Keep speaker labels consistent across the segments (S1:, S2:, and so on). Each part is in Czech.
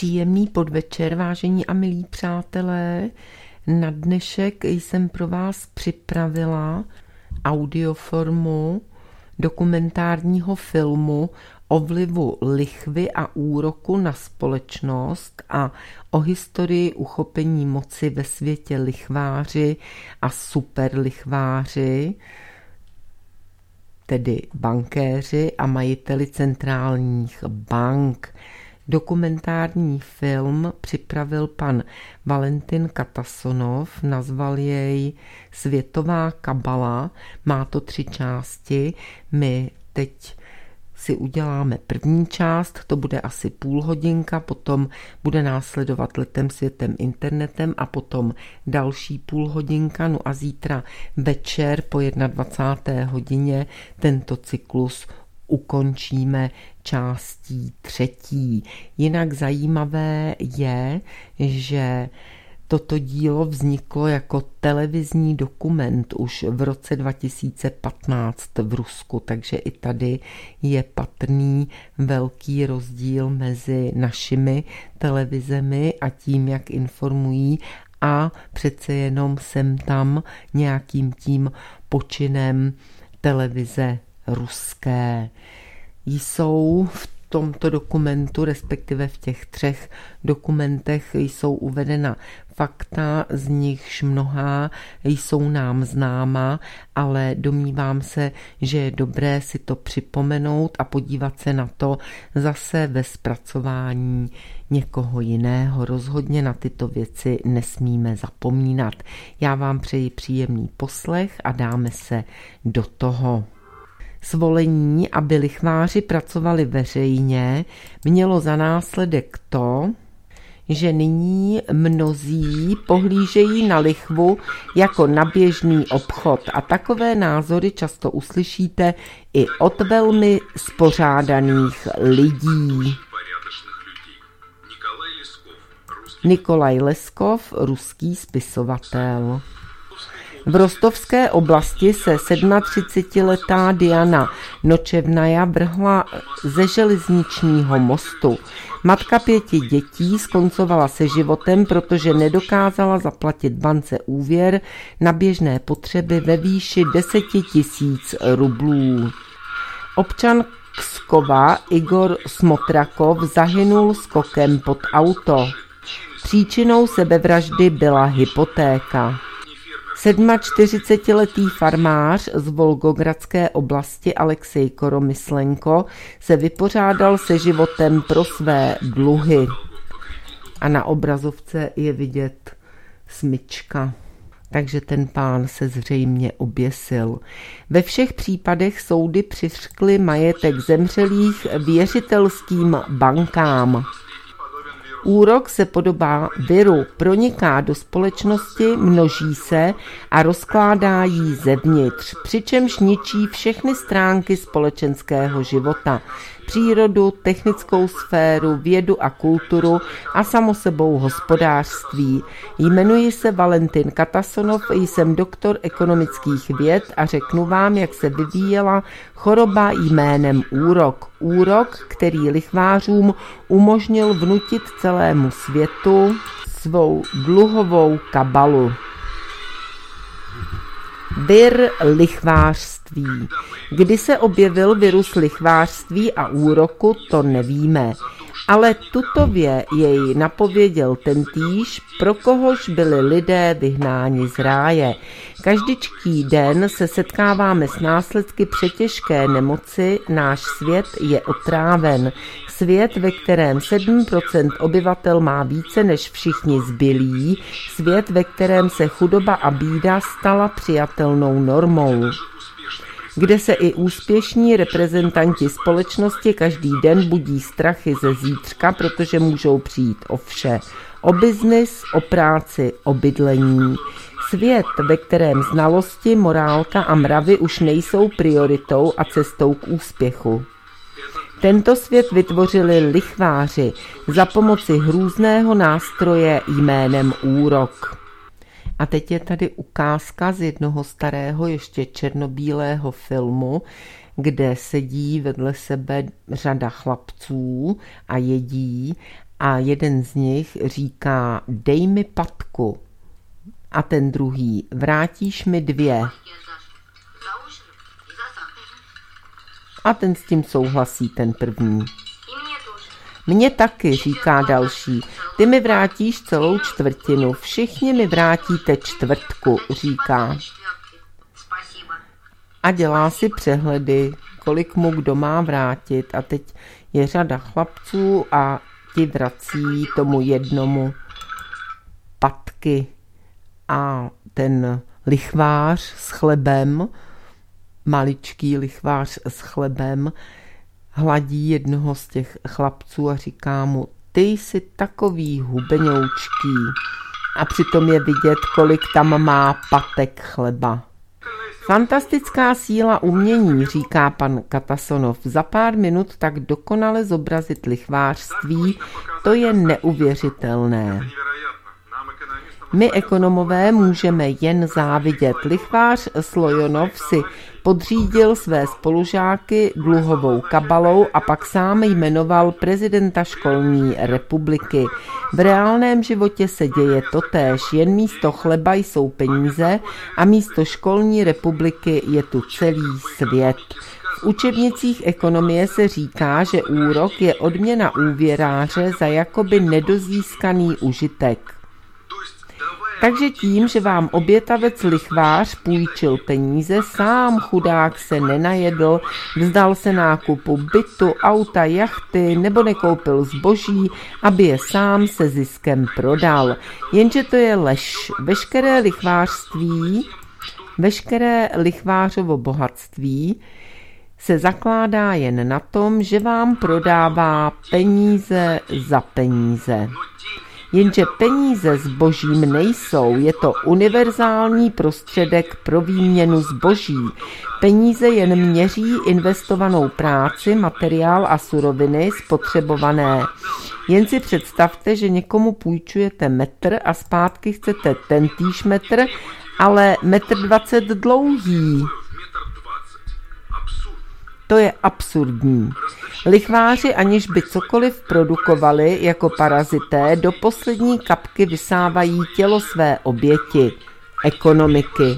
S1: Příjemný podvečer, vážení a milí přátelé. Na dnešek jsem pro vás připravila audioformu dokumentárního filmu o vlivu lichvy a úroku na společnost a o historii uchopení moci ve světě lichváři a superlichváři, tedy bankéři a majiteli centrálních bank. Dokumentární film připravil pan Valentin Katasonov, nazval jej Světová kabala, má to 3 části. My teď si uděláme první část, to bude asi půl hodinka, potom bude následovat Letem světem internetem a potom další půl hodinka, no a zítra večer po 21. hodině tento cyklus ukončíme částí 3. Jinak zajímavé je, že toto dílo vzniklo jako televizní dokument už v roce 2015 v Rusku, takže i tady je patrný velký rozdíl mezi našimi televizemi a tím, jak informují, a přece jenom sem tam nějakým tím počinem televize ruské. Jsou v tomto dokumentu, respektive v těch 3 dokumentech, jsou uvedena fakta, z nichž mnohá jsou nám známa, ale domnívám se, že je dobré si to připomenout a podívat se na to zase ve zpracování někoho jiného. Rozhodně na tyto věci nesmíme zapomínat. Já vám přeji příjemný poslech a dáme se do toho. Svolení, aby lichváři pracovali veřejně, mělo za následek to, že nyní mnozí pohlížejí na lichvu jako na běžný obchod a takové názory často uslyšíte i od velmi spořádaných lidí. Nikolaj Leskov, ruský spisovatel. V rostovské oblasti se 37letá Diana Nočevnaja vrhla ze železničního mostu. Matka 5 dětí skoncovala se životem, protože nedokázala zaplatit bance úvěr na běžné potřeby ve výši 10 000 rublů. Občan Kskova Igor Smotrakov zahynul skokem pod auto. Příčinou sebevraždy byla hypotéka. 47letý farmář z Volgogradské oblasti Alexej Koromyslenko se vypořádal se životem pro své dluhy. A na obrazovce je vidět smyčka. Takže ten pán se zřejmě oběsil. Ve všech případech soudy přiřkly majetek zemřelých věřitelským bankám. Úrok se podobá viru, proniká do společnosti, množí se a rozkládá jí zevnitř, přičemž ničí všechny stránky společenského života, přírodu, technickou sféru, vědu a kulturu a samo sebou hospodářství. Jmenuji se Valentin Katasonov, jsem doktor ekonomických věd a řeknu vám, jak se vyvíjela choroba jménem úrok. Úrok, který lichvářům umožnil vnutit celému světu svou dluhovou kabalu. Vir lichvářství. Kdy se objevil virus lichvářství a úroku, to nevíme. Ale tutově jej napověděl tentýž, pro kohož byli lidé vyhnáni z ráje. Každičký den se setkáváme s následky přetěžké nemoci, náš svět je otráven. Svět, ve kterém 7% obyvatel má více než všichni zbylí, svět, ve kterém se chudoba a bída stala přijatelnou normou. Kde se i úspěšní reprezentanti společnosti každý den budí strachy ze zítřka, protože můžou přijít o vše. O biznis, o práci, o bydlení. Svět, ve kterém znalosti, morálka a mravy už nejsou prioritou a cestou k úspěchu. Tento svět vytvořili lichváři za pomoci hrůzného nástroje jménem úrok. A teď je tady ukázka z jednoho starého, ještě černobílého filmu, kde sedí vedle sebe řada chlapců a jedí a jeden z nich říká: dej mi patku. A ten druhý: vrátíš mi 2. A ten s tím souhlasí, ten první. Mně taky, říká další. Ty mi vrátíš celou 1/4, všichni mi vrátíte 1/4, říká. A dělá si přehledy, kolik mu kdo má vrátit. A teď je řada chlapců a ti vrací tomu jednomu patky. A ten lichvář s chlebem, maličký lichvář s chlebem, hladí jednoho z těch chlapců a říká mu: ty jsi takový hubenoučký. A přitom je vidět, kolik tam má patek chleba. Fantastická síla umění, říká pan Katasonov. Za pár minut tak dokonale zobrazit lichvářství, to je neuvěřitelné. My ekonomové můžeme jen závidět. Lichvář Slojonov si podřídil své spolužáky dluhovou kabalou a pak sám jmenoval prezidenta školní republiky. V reálném životě se děje totéž, jen místo chleba jsou peníze a místo školní republiky je tu celý svět. V učebnicích ekonomie se říká, že úrok je odměna úvěráře za jakoby nedozískaný užitek. Takže tím, že vám obětavec lichvář půjčil peníze, sám chudák se nenajedl, vzdal se nákupu bytu, auta, jachty nebo nekoupil zboží, aby je sám se ziskem prodal. Jenže to je lež. Veškeré lichvářovo bohatství se zakládá jen na tom, že vám prodává peníze za peníze. Jenže peníze zbožím nejsou, je to univerzální prostředek pro výměnu zboží. Peníze jen měří investovanou práci, materiál a suroviny spotřebované. Jen si představte, že někomu půjčujete metr a zpátky chcete tentýž metr, ale 1,20 m dlouhý. To je absurdní. Lichváři, aniž by cokoliv produkovali jako parazité, do poslední kapky vysávají tělo své oběti, ekonomiky.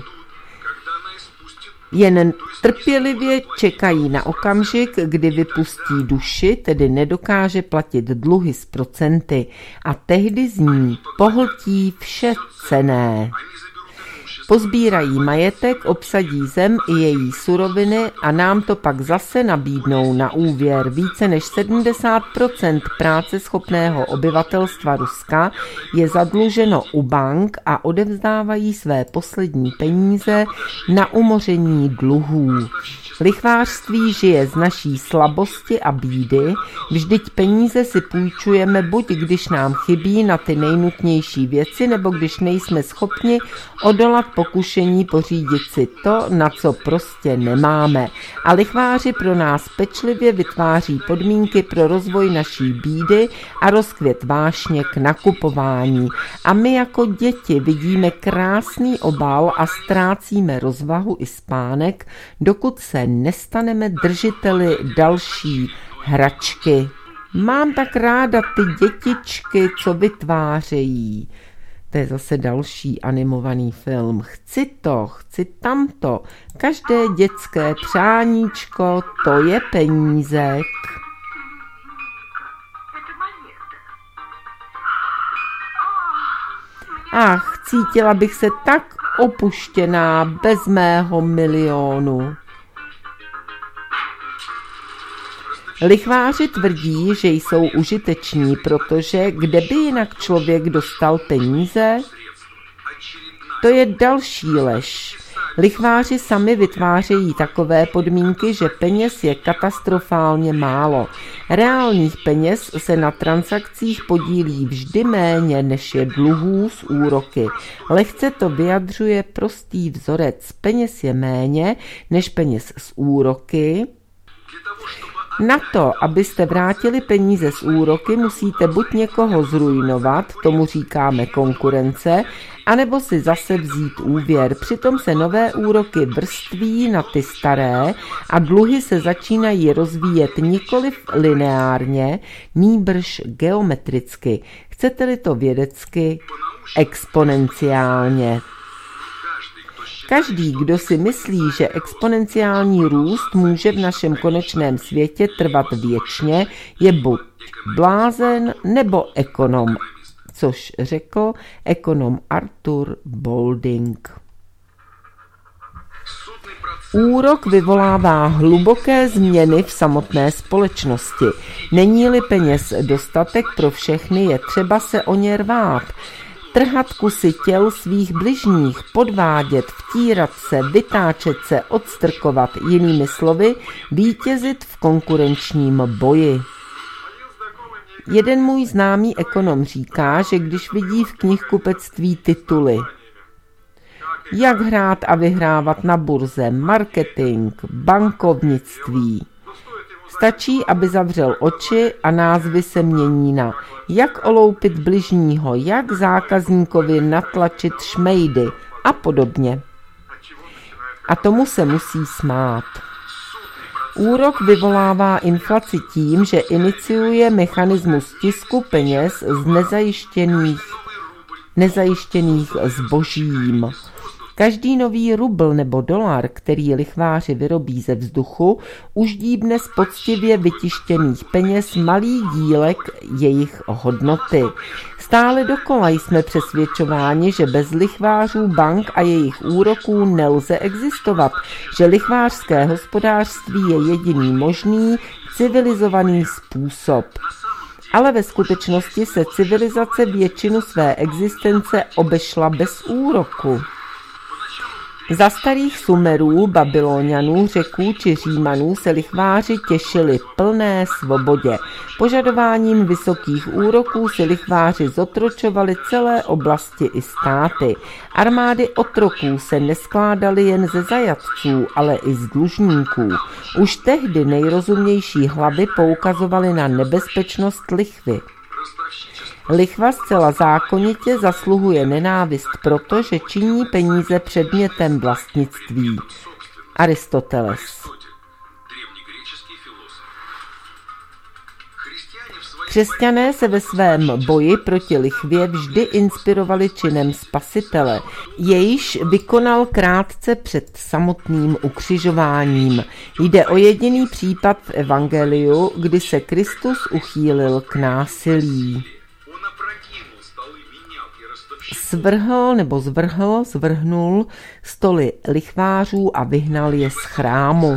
S1: Jen trpělivě čekají na okamžik, kdy vypustí duši, tedy nedokáže platit dluhy s procenty a tehdy z ní pohltí vše cenné. Pozbírají majetek, obsadí zem i její suroviny a nám to pak zase nabídnou na úvěr. Více než 70% práceschopného obyvatelstva Ruska je zadluženo u bank a odevzdávají své poslední peníze na umoření dluhů. Lichvářství žije z naší slabosti a bídy, vždyť peníze si půjčujeme buď když nám chybí na ty nejnutnější věci, nebo když nejsme schopni odolat pokušení pořídit si to, na co prostě nemáme. A lichváři pro nás pečlivě vytváří podmínky pro rozvoj naší bídy a rozkvět vášně k nakupování. A my jako děti vidíme krásný obal a ztrácíme rozvahu i spánek, dokud se nestaneme držiteli další hračky. Mám tak ráda ty dětičky, co vytvářejí. To je zase další animovaný film. Chci to, chci tamto. Každé dětské přáníčko, to je penízek. Ach, cítila bych se tak opuštěná bez mého milionu. Lichváři tvrdí, že jsou užiteční, protože kde by jinak člověk dostal peníze? To je další lež. Lichváři sami vytvářejí takové podmínky, že peněz je katastrofálně málo. Reálných peněz se na transakcích podílí vždy méně, než je dluhů s úroky. Lehce to vyjadřuje prostý vzorec. Peněz je méně, než peněz s úroky. Na to, abyste vrátili peníze z úroky, musíte buď někoho zruinovat, tomu říkáme konkurence, anebo si zase vzít úvěr. Přitom se nové úroky vrství na ty staré a dluhy se začínají rozvíjet nikoliv lineárně, nýbrž geometricky. Chcete-li to vědecky, exponenciálně. Každý, kdo si myslí, že exponenciální růst může v našem konečném světě trvat věčně, je buď blázen nebo ekonom, což řekl ekonom Arthur Balding. Úrok vyvolává hluboké změny v samotné společnosti. Není-li peněz dostatek pro všechny, je třeba se o ně rvát. Trhat kusy těl svých bližních, podvádět, vtírat se, vytáčet se, odstrkovat, jinými slovy, vítězit v konkurenčním boji. Jeden můj známý ekonom říká, že když vidí v knihkupectví tituly Jak hrát a vyhrávat na burze, marketing, bankovnictví, stačí, aby zavřel oči a názvy se mění na Jak oloupit bližního, jak zákazníkovi natlačit šmejdy a podobně. A tomu se musí smát. Úrok vyvolává inflaci tím, že iniciuje mechanismus tisku peněz z nezajištěných zbožím. Každý nový rubl nebo dolar, který lichváři vyrobí ze vzduchu, už díbne z poctivě vytištěných peněz malý dílek jejich hodnoty. Stále dokola jsme přesvědčováni, že bez lichvářů, bank a jejich úroků nelze existovat, že lichvářské hospodářství je jediný možný, civilizovaný způsob. Ale ve skutečnosti se civilizace většinu své existence obešla bez úroku. Za starých Sumerů, Babylonianů, Řeků či Římanů se lichváři těšili plné svobodě. Požadováním vysokých úroků si lichváři zotročovali celé oblasti i státy. Armády otroků se neskládaly jen ze zajatců, ale i z dlužníků. Už tehdy nejrozumnější hlavy poukazovaly na nebezpečnost lichvy. Lichva zcela zákonitě zasluhuje nenávist proto, že činí peníze předmětem vlastnictví. Aristoteles. Křesťané se ve svém boji proti lichvě vždy inspirovali činem Spasitele, jejž vykonal krátce před samotným ukřižováním. Jde o jediný případ v evangeliu, kdy se Kristus uchýlil k násilí. Zvrhnul stoly lichvářů a vyhnal je z chrámu.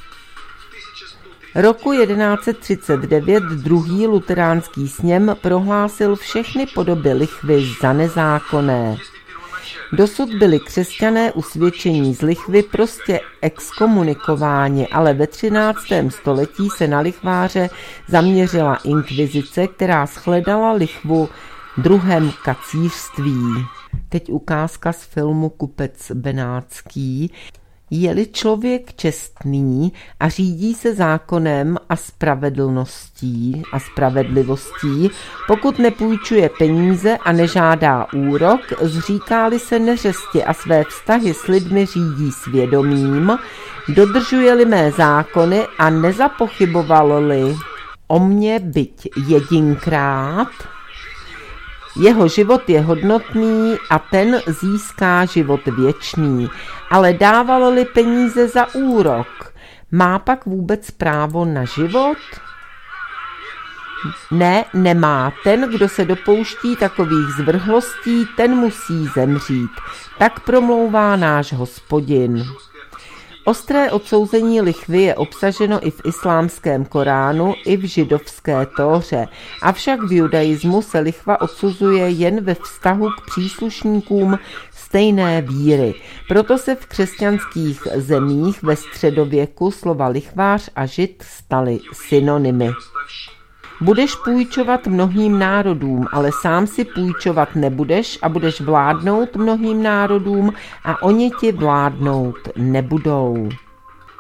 S1: Roku 1139 druhý luteránský sněm prohlásil všechny podoby lichvy za nezákonné. Dosud byli křesťané usvědčení z lichvy prostě exkomunikováni, ale ve 13. století se na lichváře zaměřila inkvizice, která shledala lichvu druhem kacířství. Teď ukázka z filmu Kupec benátský. Je-li člověk čestný a řídí se zákonem a spravedlivostí, pokud nepůjčuje peníze a nežádá úrok, zříká-li se neřesti a své vztahy s lidmi řídí svědomím, dodržuje-li mé zákony a nezapochyboval-li o mně byť jedinkrát, jeho život je hodnotný a ten získá život věčný, ale dával-li peníze za úrok, má pak vůbec právo na život? Ne, nemá. Ten, kdo se dopouští takových zvrhlostí, ten musí zemřít. Tak promlouvá náš Hospodin. Ostré odsouzení lichvy je obsaženo i v islámském Koránu, i v židovské Tóře, avšak v judaismu se lichva odsuzuje jen ve vztahu k příslušníkům stejné víry. Proto se v křesťanských zemích ve středověku slova lichvář a žid staly synonymy. Budeš půjčovat mnohým národům, ale sám si půjčovat nebudeš a budeš vládnout mnohým národům a oni ti vládnout nebudou.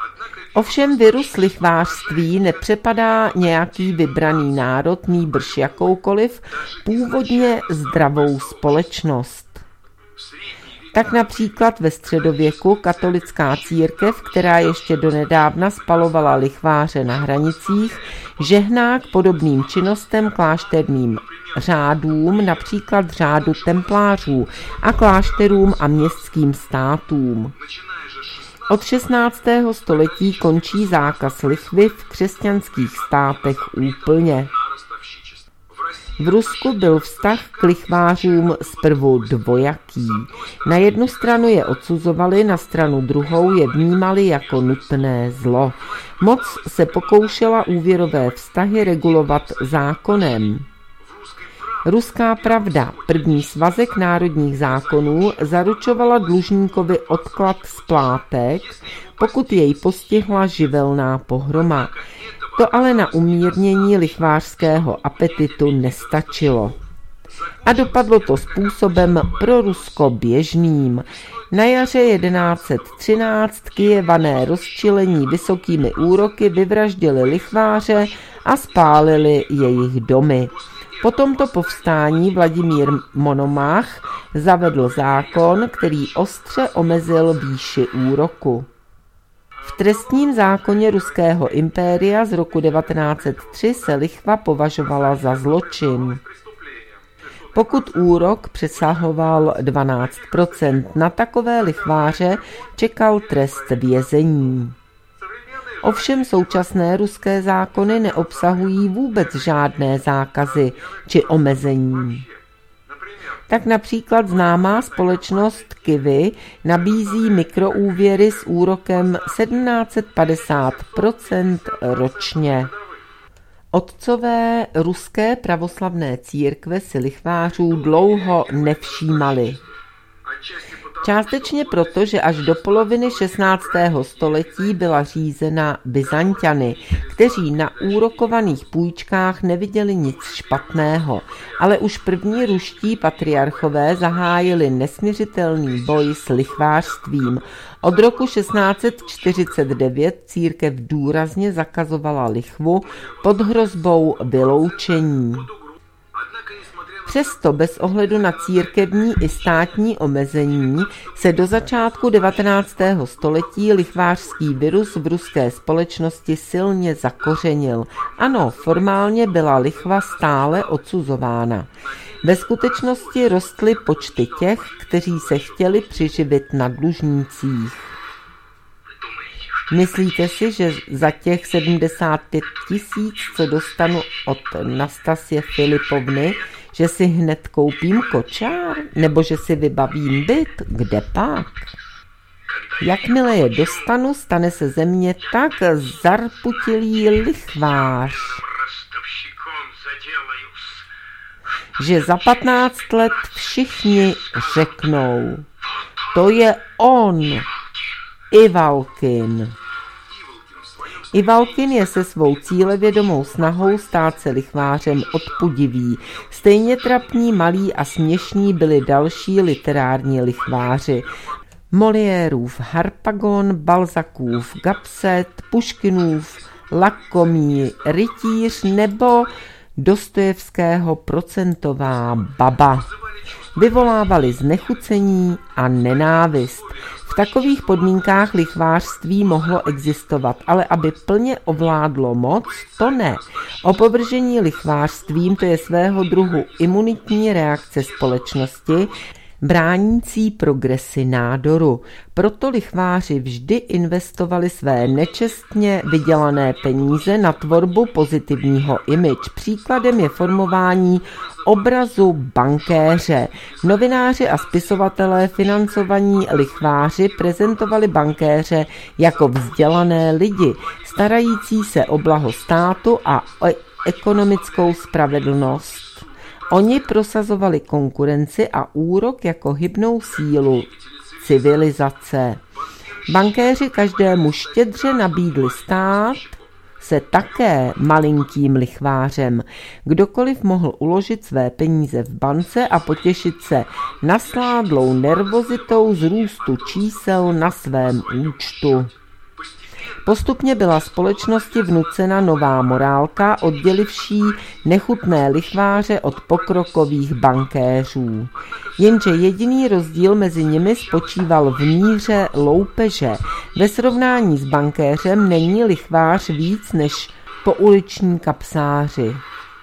S1: Ovšem virus lichvářství nepřepadá nějaký vybraný národ, nýbrž jakoukoliv původně zdravou společnost. Tak například ve středověku katolická církev, která ještě donedávna spalovala lichváře na hranicích, žehná k podobným činnostem klášterním řádům, například řádu templářů a klášterům a městským státům. Od 16. století končí zákaz lichvy v křesťanských státech úplně. V Rusku byl vztah k lichvářům zprvu dvojaký. Na jednu stranu je odsuzovali, na stranu druhou je vnímali jako nutné zlo. Moc se pokoušela úvěrové vztahy regulovat zákonem. Ruská pravda, první svazek národních zákonů, zaručovala dlužníkovi odklad splátek, pokud jej postihla živelná pohroma. To ale na umírnění lichvářského apetitu nestačilo. A dopadlo to způsobem pro Rusko běžným. Na jaře 1113 Kyjevané rozčilení vysokými úroky vyvraždili lichváře a spálili jejich domy. Po tomto povstání Vladimír Monomach zavedl zákon, který ostře omezil výši úroku. V trestním zákoně Ruského impéria z roku 1903 se lichva považovala za zločin. Pokud úrok přesahoval 12%, na takové lichváře čekal trest vězení. Ovšem současné ruské zákony neobsahují vůbec žádné zákazy či omezení. Tak například známá společnost Kivy nabízí mikroúvěry s úrokem 1750% ročně. Otcové ruské pravoslavné církve si lichvářů dlouho nevšímali. Částečně proto, že až do poloviny 16. století byla řízena Byzanťany, kteří na úrokovaných půjčkách neviděli nic špatného, ale už první ruští patriarchové zahájili nesmiřitelný boj s lichvářstvím. Od roku 1649 církev důrazně zakazovala lichvu pod hrozbou vyloučení. Přesto bez ohledu na církevní i státní omezení se do začátku 19. století lichvářský virus v ruské společnosti silně zakořenil. Ano, formálně byla lichva stále odsuzována. Ve skutečnosti rostly počty těch, kteří se chtěli přiživit na dlužnících. Myslíte si, že za těch 75 000, co dostanu od Nastasie Filipovny, že si hned koupím kočár, nebo že si vybavím byt, kde pak? Jakmile je dostanu, stane se ze mě tak zarputilý lichvář, že za 15 let všichni řeknou, to je on, Ivalkin. Ivalkin je se svou cílevědomou snahou stát se lichvářem odpudivý. Stejně trapní, malí a směšní byli další literární lichváři. Moliérův Harpagon, Balzacův Gabset, Puškinův Lakomí rytíř nebo Dostojevského Procentová baba. Vyvolávali znechucení a nenávist. V takových podmínkách lichvářství mohlo existovat, ale aby plně ovládlo moc, to ne. Opovržení lichvářstvím, to je svého druhu imunitní reakce společnosti, bránící progresi nádoru. Proto lichváři vždy investovali své nečestně vydělané peníze na tvorbu pozitivního image. Příkladem je formování obrazu bankéře. Novináři a spisovatelé financovaní lichváři prezentovali bankéře jako vzdělané lidi, starající se o blaho státu a ekonomickou spravedlnost. Oni prosazovali konkurenci a úrok jako hybnou sílu civilizace. Bankéři každému štědře nabídli stát se také malinkým lichvářem. Kdokoliv mohl uložit své peníze v bance a potěšit se nasládlou nervozitou z růstu čísel na svém účtu. Postupně byla společnosti vnucena nová morálka, oddělivší nechutné lichváře od pokrokových bankéřů. Jenže jediný rozdíl mezi nimi spočíval v míře loupeže. Ve srovnání s bankéřem není lichvář víc než pouliční kapsáři.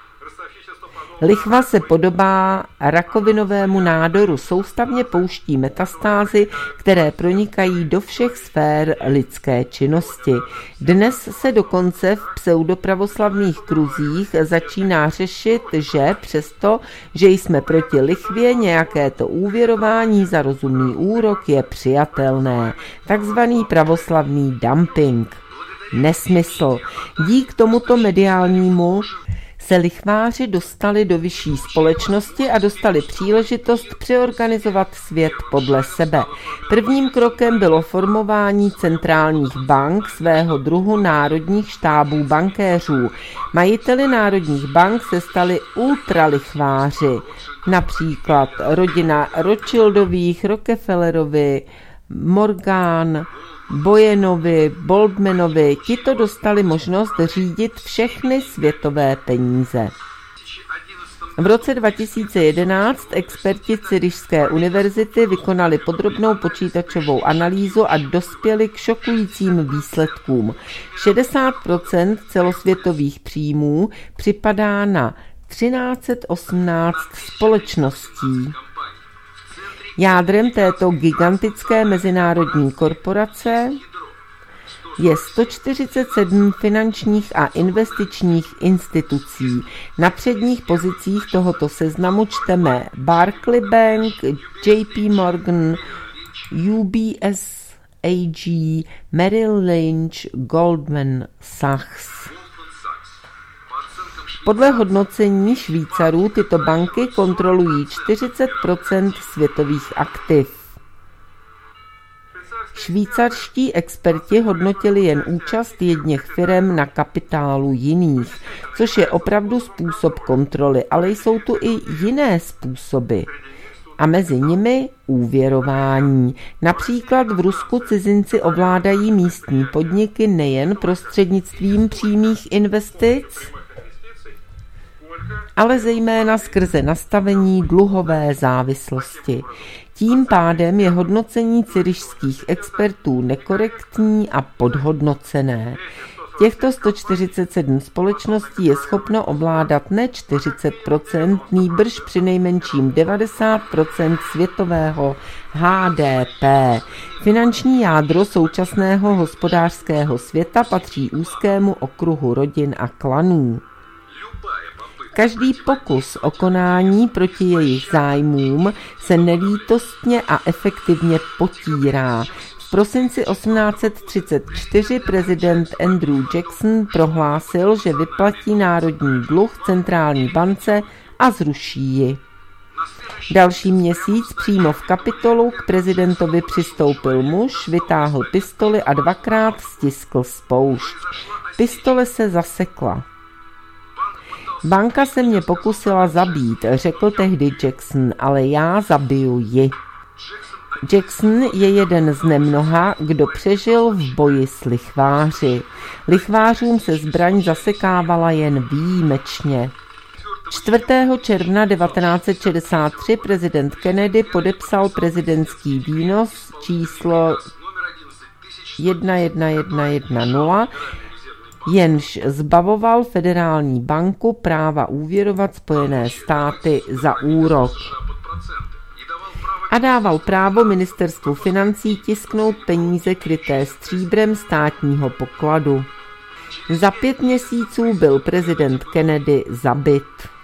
S1: Lichva se podobá rakovinovému nádoru, soustavně pouští metastázy, které pronikají do všech sfér lidské činnosti. Dnes se dokonce v pseudopravoslavných kruzích začíná řešit, že přesto, že jsme proti lichvě, nějaké to úvěrování za rozumný úrok je přijatelné. Takzvaný pravoslavný dumping. Nesmysl. Dík tomuto mediálnímu se lichváři dostali do vyšší společnosti a dostali příležitost přeorganizovat svět podle sebe. Prvním krokem bylo formování centrálních bank, svého druhu národních štábů bankéřů. Majiteli národních bank se stali ultralichváři, například rodina Rothschildových, Rockefellerovi, Morgan, Boyenovi, Goldmanovi, tito dostali možnost řídit všechny světové peníze. V roce 2011 experti Cyrišské univerzity vykonali podrobnou počítačovou analýzu a dospěli k šokujícím výsledkům. 60% celosvětových příjmů připadá na 1318 společností. Jádrem této gigantické mezinárodní korporace je 147 finančních a investičních institucí. Na předních pozicích tohoto seznamu čteme Barclays Bank, JP Morgan, UBS AG, Merrill Lynch, Goldman Sachs. Podle hodnocení Švýcarů tyto banky kontrolují 40% světových aktiv. Švýcarští experti hodnotili jen účast jedněch firem na kapitálu jiných, což je opravdu způsob kontroly, ale jsou tu i jiné způsoby. A mezi nimi úvěrování. Například v Rusku cizinci ovládají místní podniky nejen prostřednictvím přímých investic, ale zejména skrze nastavení dluhové závislosti. Tím pádem je hodnocení cyrišských expertů nekorektní a podhodnocené. Těchto 147 společností je schopno ovládat ne 40%, nýbrž přinejmenším 90% světového HDP. Finanční jádro současného hospodářského světa patří úzkému okruhu rodin a klanů. Každý pokus o konání proti jejich zájmům se nelítostně a efektivně potírá. V prosinci 1834 prezident Andrew Jackson prohlásil, že vyplatí národní dluh centrální bance a zruší ji. Další měsíc přímo v Kapitolu k prezidentovi přistoupil muž, vytáhl pistoli a dvakrát stiskl spoušť. Pistole se zasekla. Banka se mě pokusila zabít, řekl tehdy Jackson, ale já zabiju ji. Jackson je jeden z nemnoha, kdo přežil v boji s lichváři. Lichvářům se zbraň zasekávala jen výjimečně. 4. června 1963 prezident Kennedy podepsal prezidentský výnos číslo 11110, jenž zbavoval Federální banku práva úvěrovat Spojené státy za úrok. A dával právo ministerstvu financí tisknout peníze kryté stříbrem státního pokladu. Za 5 měsíců byl prezident Kennedy zabit.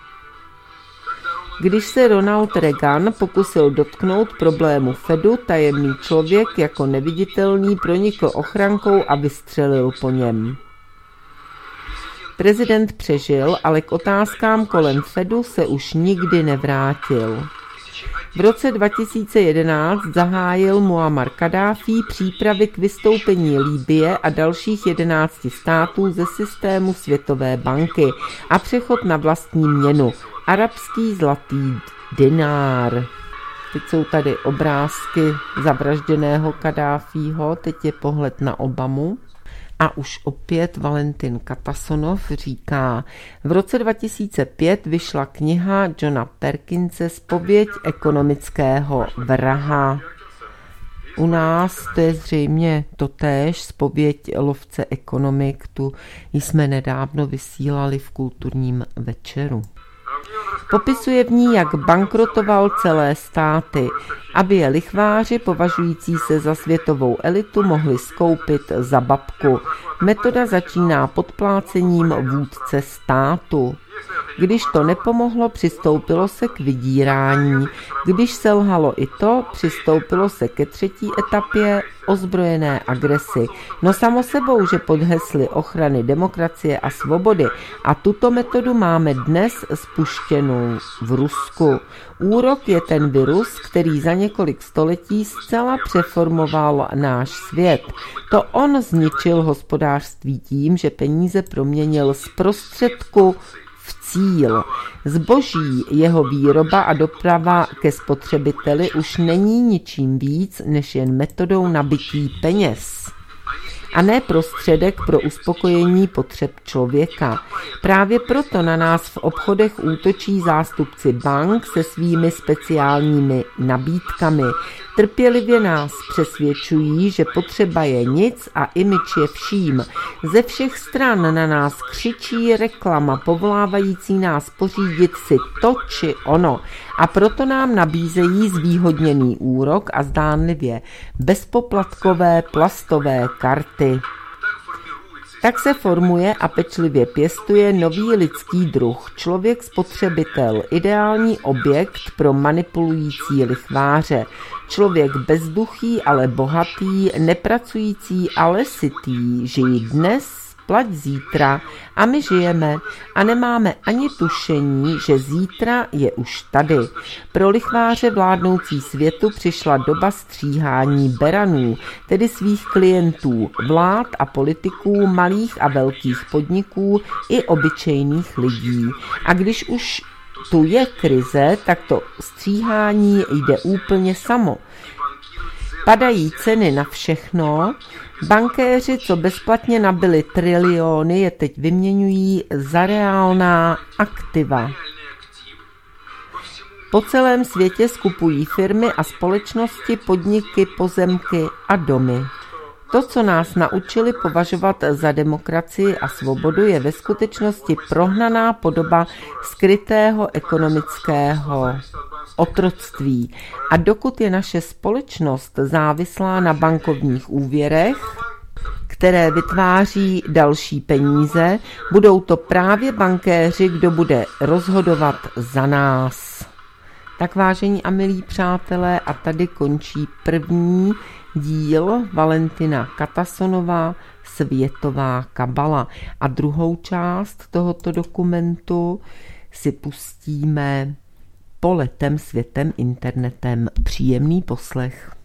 S1: Když se Ronald Reagan pokusil dotknout problému Fedu, tajemný člověk jako neviditelný pronikl ochrankou a vystřelil po něm. Prezident přežil, ale k otázkám kolem Fedu se už nikdy nevrátil. V roce 2011 zahájil Muammar Kaddáfí přípravy k vystoupení Libye a dalších 11 států ze systému Světové banky a přechod na vlastní měnu, arabský zlatý dinár. Teď jsou tady obrázky zavražděného Kaddáfího, teď je pohled na Obamu. A už opět Valentin Katasonov říká, v roce 2005 vyšla kniha Johna Perkinse Zpověď ekonomického vraha. U nás to je zřejmě totéž, Zpověď lovce ekonomik, tu jsme nedávno vysílali v kulturním večeru. Popisuje v ní, jak bankrotoval celé státy, aby je lichváři považující se za světovou elitu mohli skoupit za babku. Metoda začíná podplácením vůdce státu. Když to nepomohlo, přistoupilo se k vydírání. Když selhalo i to, přistoupilo se ke třetí etapě, ozbrojené agresi. No samo sebou, že pod hesly ochrany demokracie a svobody. A tuto metodu máme dnes spuštěnou v Rusku. Úrok je ten virus, který za několik století zcela přeformoval náš svět. To on zničil hospodářství tím, že peníze proměnil z prostředku v cíl. Zboží, jeho výroba a doprava ke spotřebiteli už není ničím víc než jen metodou nabytí peněz. A ne prostředek pro uspokojení potřeb člověka. Právě proto na nás v obchodech útočí zástupci bank se svými speciálními nabídkami. Trpělivě nás přesvědčují, že potřeba je nic a image je vším. Ze všech stran na nás křičí reklama, povolávající nás pořídit si to či ono. A proto nám nabízejí zvýhodněný úrok a zdánlivě bezpoplatkové plastové karty. Tak se formuje a pečlivě pěstuje nový lidský druh, člověk-spotřebitel, ideální objekt pro manipulující lichváře. Člověk bezduchý, ale bohatý, nepracující, ale sytý, žijí dnes, plať zítra a my žijeme a nemáme ani tušení, že zítra je už tady. Pro lichváře vládnoucí světu přišla doba stříhání beranů, tedy svých klientů, vlád a politiků, malých a velkých podniků i obyčejných lidí. A když už tu je krize, tak to stříhání jde úplně samo. Padají ceny na všechno, bankéři, co bezplatně nabili triliony, je teď vyměňují za reálná aktiva. Po celém světě skupují firmy a společnosti, podniky, pozemky a domy. To, co nás naučili považovat za demokracii a svobodu, je ve skutečnosti prohnaná podoba skrytého ekonomického otroctví. A dokud je naše společnost závislá na bankovních úvěrech, které vytváří další peníze, budou to právě bankéři, kdo bude rozhodovat za nás. Tak vážení a milí přátelé, a tady končí první díl Valentina Katasonova Světová kabala. A druhou část tohoto dokumentu si pustíme poletem světem internetem. Příjemný poslech.